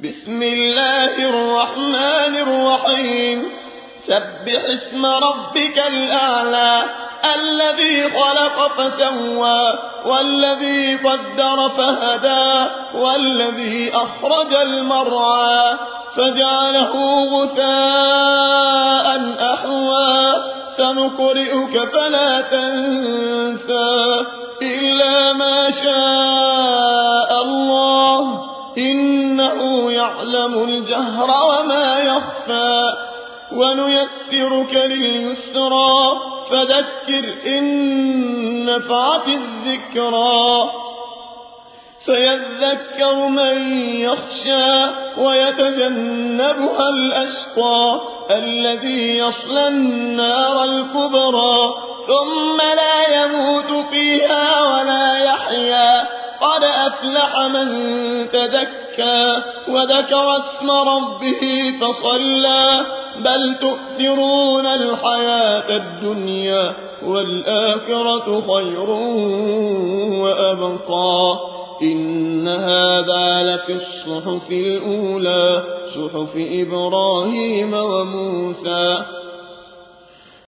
بسم الله الرحمن الرحيم سبح اسم ربك الأعلى الذي خلق فسوى والذي قدر فهدى والذي أخرج المرعى فجعله غثاء أحوى سنقرئك فلا تنسى إلا ما شاء الله إنه يعلم الجهر وما يخفى ونيسرك لليسرى فذكر إن نفعت الذكرى سيذكر من يخشى ويتجنبها الأشقى الذي يصلى النار الكبرى ثم لا يموت فيها ولا يحيا قد أفلح من تزكى وذكر اسم ربه فصلى بل تؤثرون الحياة الدنيا والآخرة خير وأبقى إن هذا لفي الصحف الأولى صحف إبراهيم وموسى